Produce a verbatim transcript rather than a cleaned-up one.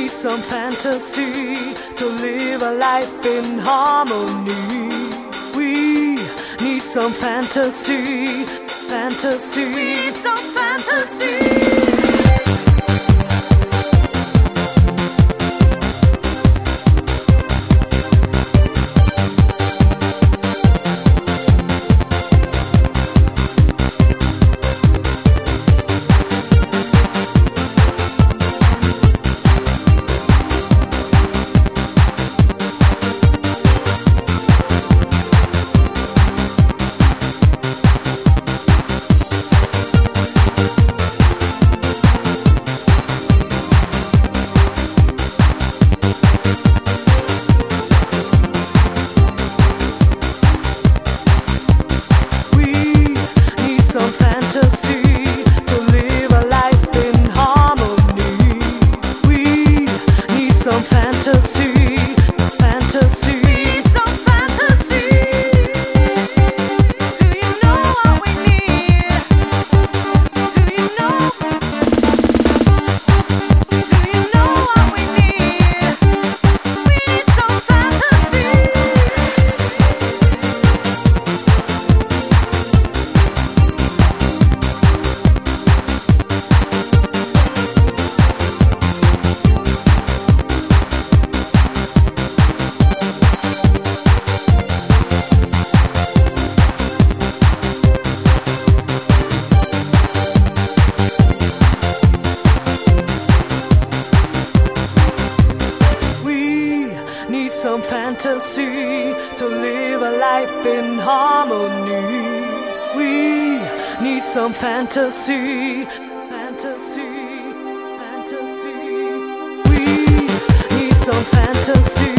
need some fantasy to live a life in harmony. We need some fantasy, fantasy, need some fantasy. Some fantasy to live a life in harmony. We need some fantasy, fantasy, need some fantasy. Do you know what we need? Do you know? Do you know what we need? We need some fantasy. Need some fantasy to live a life in harmony. We need some fantasy, fantasy, fantasy. We need some fantasy.